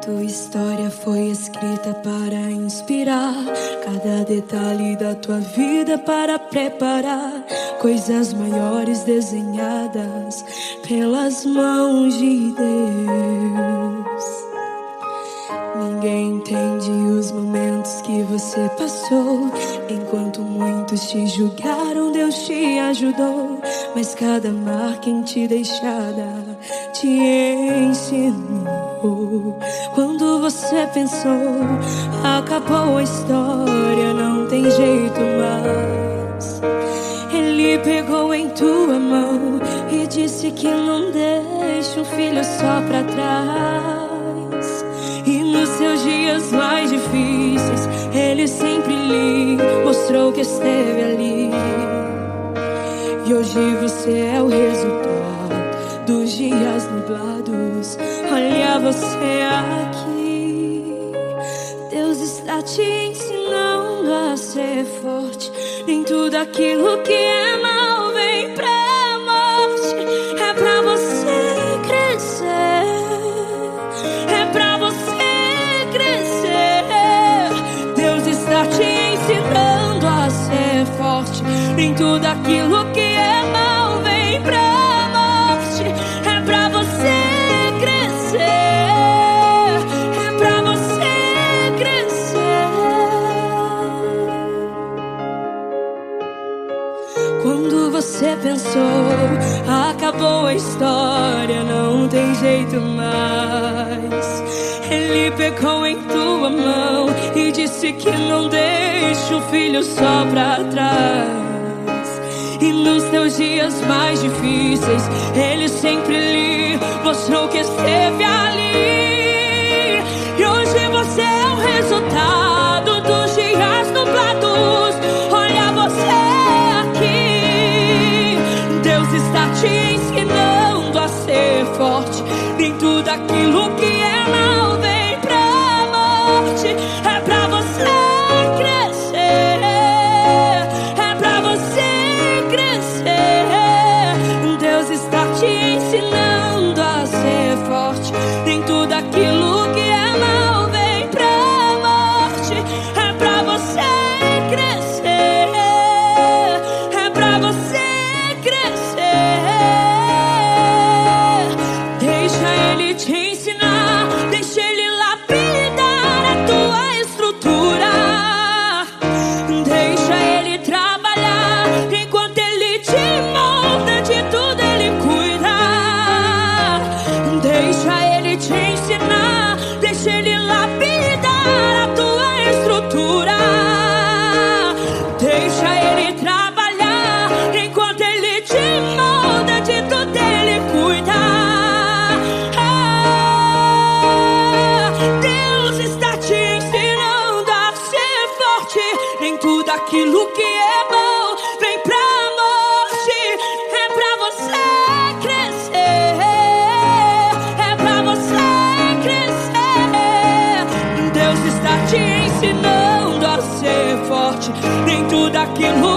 Tua história foi escrita para inspirar, cada detalhe da tua vida para preparar coisas maiores desenhadas pelas mãos de Deus. Ninguém entende os momentos que você passou. Enquanto muitos te julgaram, Deus te ajudou. Mas cada marca em ti deixada te ensinou. Quando você pensou, acabou a história, não tem jeito mais. Ele pegou em tua mão e disse que não deixa um filho só pra trás. E nos seus dias mais difíceis, Ele sempre lhe mostrou que esteve ali. E hoje você é o resultado dos dias nublados. Olha você aqui. Deus está te ensinando a ser forte. Nem tudo aquilo que é mal vem pra morte. É pra você crescer. É pra você crescer. Deus está te ensinando a ser forte. Nem tudo aquilo que é mal vem pra morte. É pra você crescer. É pra você crescer. Quando você pensou, acabou a história, não tem jeito mais. Ele pegou em tua mão e disse que não deixa o filho só pra trás. E nos teus dias mais difíceis, Ele sempre lhe mostrou que esteve ali. E hoje você é o resultado dos dias nublados. Olha você aqui. Deus está te ensinando a ser forte. Nem tudo aquilo que é mal vem pra morte. É pra você crescer. É pra você crescer. Deus está te ensinando a ser forte. Nem tudo aquilo que é mal vem pra morte. É pra você crescer. É pra você crescer. Deixa Ele te ensinar. Deixa Ele lapidar a tua estrutura. Deixa Ele trabalhar enquanto Ele te molda. De tudo Ele cuida. Deixa Ele te ensinar. Deixa Ele lapidar a tua estrutura. Deixa Ele trabalhar enquanto Ele te molda. De tudo Ele cuida. Deus está te ensinando a ser forte. Nem tudo aquilo que é bom vem pra morte. É pra você crescer. É pra você crescer. Deus está te ensinando a ser forte. Nem tudo aquilo